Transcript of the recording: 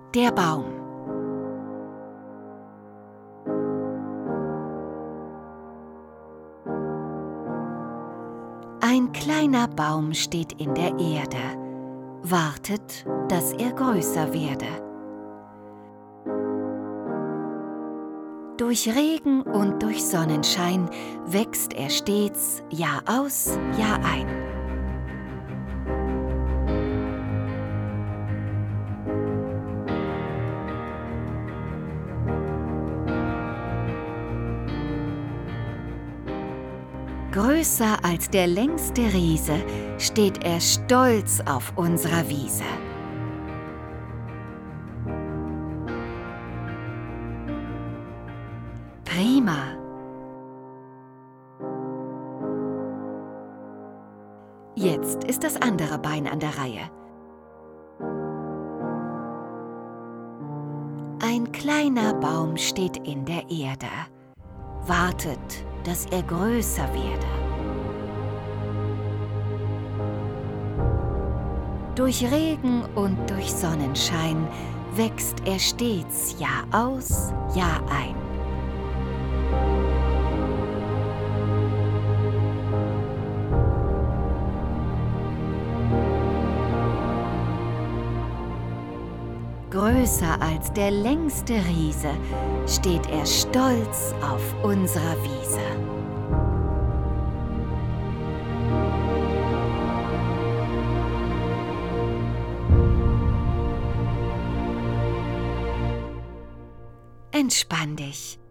Der Baum. Ein kleiner Baum steht in der Erde, wartet, dass er größer werde. Durch Regen und durch Sonnenschein wächst er stets Jahr aus, Jahr ein. Größer als der längste Riese steht er stolz auf unserer Wiese. Prima! Jetzt ist das andere Bein an der Reihe. Ein kleiner Baum steht in der Erde, wartet, dass er größer werde. Durch Regen und durch Sonnenschein wächst er stets Jahr aus, Jahr ein. Größer als der längste Riese steht er stolz auf unserer Wiese. Entspann dich.